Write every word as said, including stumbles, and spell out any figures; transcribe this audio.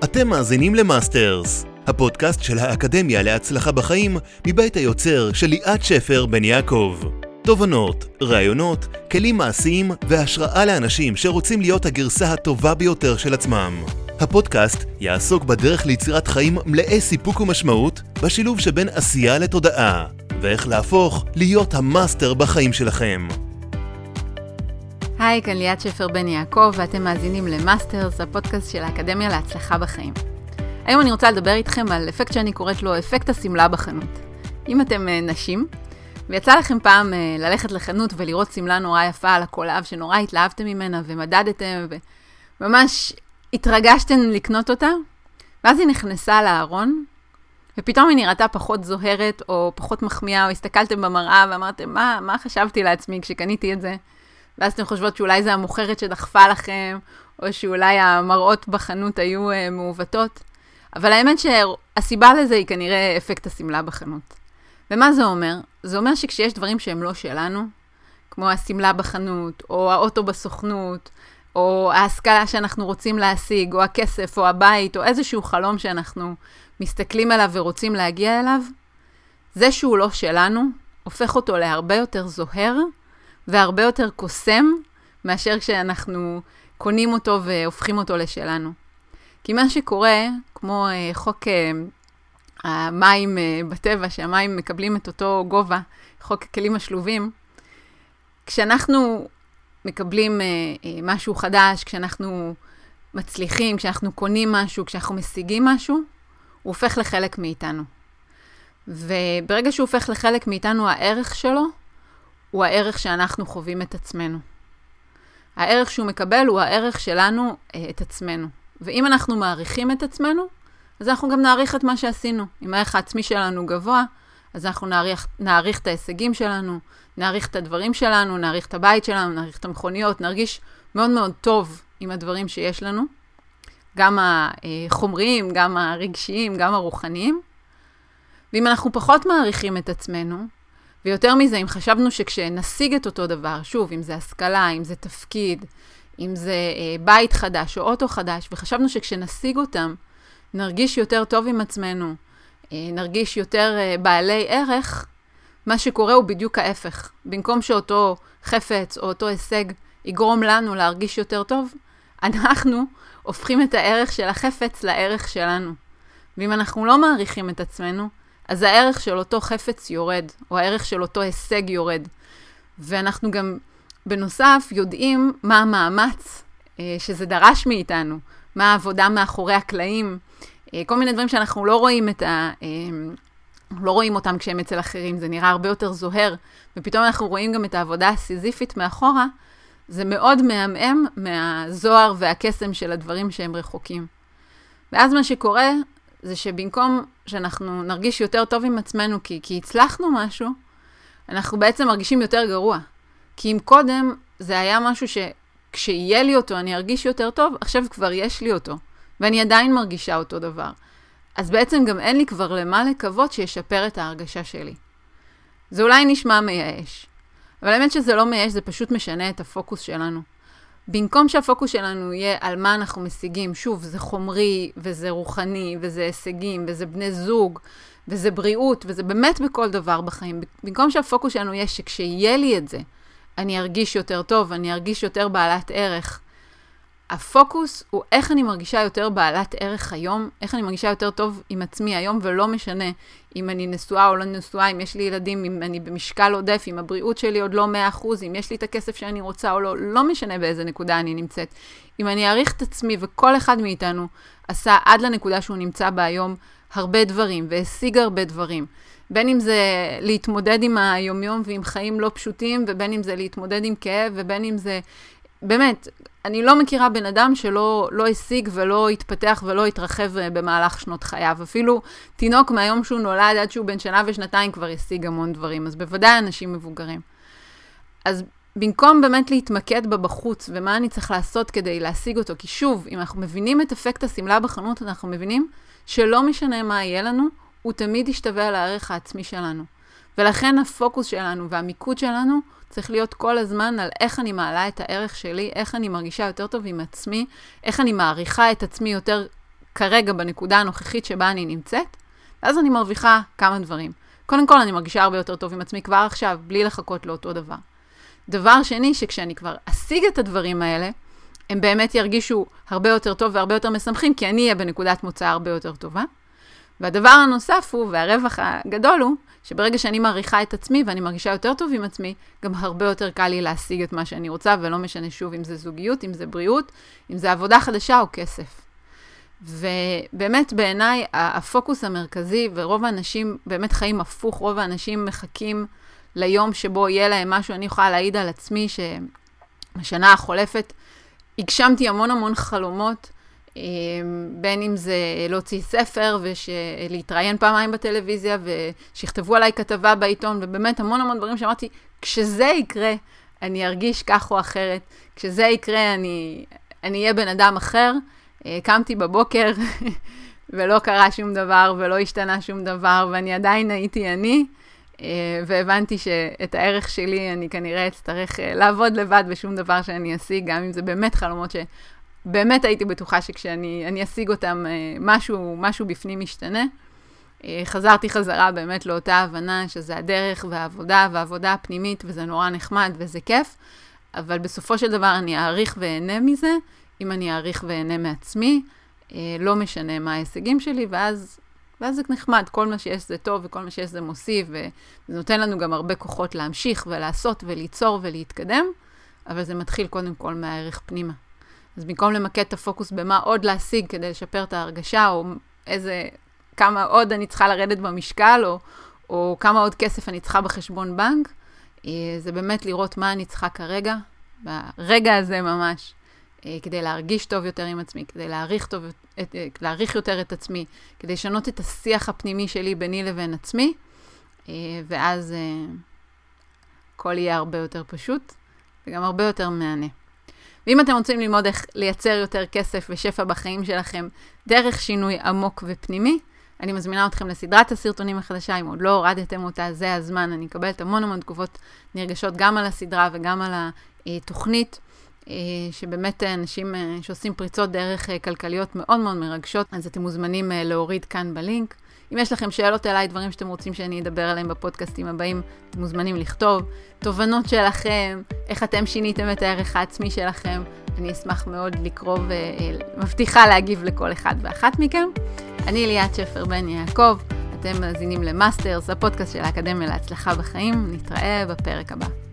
אתם מאזינים למאסטרס, הפודקאסט של האקדמיה להצלחה בחיים מבית היוצר של ליאת שפר בן יעקב. תובנות, רעיונות, כלים מעשיים והשראה לאנשים שרוצים להיות הגרסה הטובה ביותר של עצמם. הפודקאסט יעסוק בדרך ליצירת חיים מלאי סיפוק ומשמעות בשילוב שבין עשייה לתודעה, ואיך להפוך להיות המאסטר בחיים שלכם. היי, כאן ליאת שפר בן יעקב, ואתם מאזינים למאסטרס, הפודקאסט של האקדמיה להצלחה בחיים. היום אני רוצה לדבר איתכם על אפקט שאני קוראת לו אפקט הסמלה בחנות. אם אתם נשים, ויצא לכם פעם ללכת לחנות ולראות סמלה נורא יפה על הקולב, שנורא התלהבתם ממנה ומדדתם, וממש התרגשתם לקנות אותה, ואז היא נכנסה לארון, ופתאום היא נראתה פחות זוהרת, או פחות מחמיאה, או הסתכלתם במראה ואמרתם, מה, מה חשבתי לעצמי כשקניתי את זה? ואז אתם חושבות שאולי זה המוכרת שדחפה לכם, או שאולי המראות בחנות היו uh, מעוותות. אבל האמת שהסיבה לזה היא כנראה אפקט הסמלה בחנות. ומה זה אומר? זה אומר שכשיש דברים שהם לא שלנו, כמו הסמלה בחנות, או האוטו בסוכנות, או ההשכלה שאנחנו רוצים להשיג, או הכסף, או הבית, או איזשהו חלום שאנחנו מסתכלים עליו ורוצים להגיע אליו, זה שהוא לא שלנו, הופך אותו להרבה יותר זוהר, והרבה יותר קוסם, מאשר כשאנחנו קונים אותו והופכים אותו לשלנו. כי מה שקורה, כמו uh, חוק uh, המים uh, בטבע, שהמים מקבלים את אותו גובה, חוק הכלים השלובים, כשאנחנו מקבלים uh, uh, משהו חדש, כשאנחנו מצליחים, כשאנחנו קונים משהו, כשאנחנו משיגים משהו, הוא הופך לחלק מאיתנו. וברגע שהוא הופך לחלק מאיתנו, הערך שלו, הוא הערך שאנחנו חווים את עצמנו. הערך שהוא מקבל הוא הערך שלנו את עצמנו. ואם אנחנו מעריכים את עצמנו, אז אנחנו גם נעריך את מה שעשינו. אם הערך העצמי שלנו גבוה, אז אנחנו נעריך, נעריך את ההישגים שלנו, נעריך את הדברים שלנו, נעריך את הבית שלנו, נעריך את המכוניות, נרגיש מאוד מאוד טוב עם הדברים שיש לנו. גם החומריים, גם הרגשיים, גם הרוחניים. ואם אנחנו פחות מעריכים את עצמנו, ויותר מזה, אם חשבנו שכשנשיג את אותו דבר, שוב, אם זה השכלה, אם זה תפקיד, אם זה אה, בית חדש או אוטו חדש, וחשבנו שכשנשיג אותם, נרגיש יותר טוב עם עצמנו, אה, נרגיש יותר אה, בעלי ערך, מה שקורה הוא בדיוק ההפך. במקום שאותו חפץ או אותו הישג יגרום לנו להרגיש יותר טוב, אנחנו הופכים את הערך של החפץ לערך שלנו. ואם אנחנו לא מעריכים את עצמנו, אז הערך של אותו חפץ יורד, או הערך של אותו הישג יורד. ואנחנו גם בנוסף יודעים מה המאמץ אה, שזה דרש מאיתנו, מה העבודה מאחורי הקלעים, אה, כל מיני דברים שאנחנו לא רואים את ה... אה, לא רואים אותם כשהם אצל אחרים, זה נראה הרבה יותר זוהר, ופתאום אנחנו רואים גם את העבודה הסיזיפית מאחורה, זה מאוד מהמם מהזוהר והקסם של הדברים שהם רחוקים. ואז מה שקורה זה שבמקום שאנחנו נרגיש יותר טוב עם עצמנו כי, כי הצלחנו משהו, אנחנו בעצם מרגישים יותר גרוע. כי אם קודם זה היה משהו שכשיהיה לי אותו אני ארגיש יותר טוב, עכשיו כבר יש לי אותו, ואני עדיין מרגישה אותו דבר. אז בעצם גם אין לי כבר למה לקוות שישפר את ההרגשה שלי. זה אולי נשמע מייאש, אבל האמת שזה לא מייאש, זה פשוט משנה את הפוקוס שלנו. במקום שהפוקוס שלנו יהיה על מה אנחנו משיגים, שוב, זה חומרי, וזה רוחני, וזה הישגים, וזה בני זוג, וזה בריאות, וזה באמת בכל דבר בחיים. במקום שהפוקוס שלנו יהיה שכשיהיה לי את זה, אני ארגיש יותר טוב, אני ארגיש יותר בעלת ערך. הפוקוס הוא איך אני מרגישה יותר בעלת ערך היום, איך אני מרגישה יותר טוב עם עצמי היום, ולא משנה אם אני נשואה או לא נשואה, אם יש לי ילדים, אם אני במשקל עודף, אם הבריאות שלי עוד לא מאה אחוז, אם יש לי את הכסף שאני רוצה או לא, לא משנה באיזה נקודה אני נמצאת. אם אני אעריך את עצמי, וכל אחד מאיתנו עשה עד לנקודה שהוא נמצא בה היום הרבה דברים, והשיג הרבה דברים. בין אם זה להתמודד עם היומיום ועם חיים לא פשוטים, ובין אם זה להתמודד עם כאב, ובין אם זה באמת, אני לא מכירה בן אדם שלא לא השיג ולא התפתח ולא התרחב במהלך שנות חייו. אפילו תינוק מהיום שהוא נולד עד שהוא בן שנה ושנתיים כבר השיג המון דברים. אז בוודאי אנשים מבוגרים. אז במקום באמת להתמקד בה בחוץ ומה אני צריך לעשות כדי להשיג אותו, כי שוב, אם אנחנו מבינים את אפקט הסמלה בחנות, אנחנו מבינים שלא משנה מה יהיה לנו, הוא תמיד ישתווה על הערך העצמי שלנו. ולכן הפוקוס שלנו והמיקוד שלנו צריך להיות כל הזמן על איך אני מעלה את הערך שלי, איך אני מרגישה יותר טוב עם עצמי, איך אני מעריכה את עצמי יותר כרגע בנקודה הנוכחית שבה אני נמצאת, ואז אני מרוויחה כמה דברים. קודם כל, אני מרגישה הרבה יותר טוב עם עצמי כבר עכשיו, בלי לחכות לאותו דבר. דבר שני, שכשאני כבר אשיג את הדברים האלה, הם באמת ירגישו הרבה יותר טוב והרבה יותר משמחים, כי אני אהיה בנקודת מוצא הרבה יותר טובה. והדבר הנוסף הוא, והרווח הגדול הוא, שברגע שאני מעריכה את עצמי ואני מרגישה יותר טוב עם עצמי, גם הרבה יותר קל לי להשיג את מה שאני רוצה, ולא משנה שוב אם זה זוגיות, אם זה בריאות, אם זה עבודה חדשה או כסף. ובאמת בעיניי הפוקוס המרכזי, ורוב האנשים באמת חיים הפוך, רוב האנשים מחכים ליום שבו יהיה להם משהו. אני יכולה להעיד על עצמי שבשנה החולפת הגשמתי המון המון חלומות, בין אם זה להוציא ספר ולהתראיין פעמיים בטלוויזיה ושיכתבו עליי כתבה בעיתון, ובאמת המון המון דברים שאמרתי, כשזה יקרה אני ארגיש כך או אחרת, כשזה יקרה אני, אני אהיה בן אדם אחר. קמתי בבוקר ולא קרה שום דבר ולא השתנה שום דבר, ואני עדיין הייתי אני, והבנתי שאת הערך שלי אני כנראה אצטרך לעבוד לבד בשום דבר שאני אשיג, גם אם זה באמת חלומות שבאמת הייתי בטוחה שכשאני אני אשיג אותם משהו, משהו בפנים משתנה. חזרתי חזרה באמת לאותה הבנה שזה הדרך והעבודה והעבודה הפנימית, וזה נורא נחמד וזה כיף, אבל בסופו של דבר אני אעריך ואהנה מזה, אם אני אעריך ואהנה מעצמי, לא משנה מה ההישגים שלי, ואז, ואז זה נחמד, כל מה שיש זה טוב, וכל מה שיש זה מוסיף, וזה נותן לנו גם הרבה כוחות להמשיך ולעשות וליצור ולהתקדם, אבל זה מתחיל קודם כל מהערך פנימה. אז במקום למקד את הפוקוס במה עוד להשיג כדי לשפר את ההרגשה, או איזה, כמה עוד אני צריכה לרדת במשקל, או, או כמה עוד כסף אני צריכה בחשבון בנק, זה באמת לראות מה אני צריכה כרגע, ברגע הזה ממש, כדי להרגיש טוב יותר עם עצמי, כדי להעריך, טוב, את, להעריך יותר את עצמי, כדי לשנות את השיח הפנימי שלי ביני לבין עצמי, ואז הכל יהיה הרבה יותר פשוט, וגם הרבה יותר מענה. ואם אתם רוצים ללמוד איך לייצר יותר כסף ושפע בחיים שלכם, דרך שינוי עמוק ופנימי, אני מזמינה אתכם לסדרת הסרטונים החדשה. אם עוד לא הורדתם אותה, זה הזמן. אני מקבלת המון המון תגובות נרגשות גם על הסדרה וגם על התוכנית, שבאמת אנשים שעושים פריצות דרך כלכליות מאוד מאוד מרגשות, אז אתם מוזמנים להוריד כאן בלינק. אם יש לכם שאלות אליי, דברים שאתם רוצים שאני אדבר עליהם בפודקאסטים הבאים, אתם מוזמנים לכתוב. תובנות שלכם, איך אתם שיניתם את הערך העצמי שלכם, אני אשמח מאוד לקרוא ומבטיחה להגיב לכל אחד ואחת מכם. אני ליאת שפר בן יעקב, אתם מאזינים למאסטרס, הפודקאסט של האקדמיה להצלחה בחיים. נתראה בפרק הבא.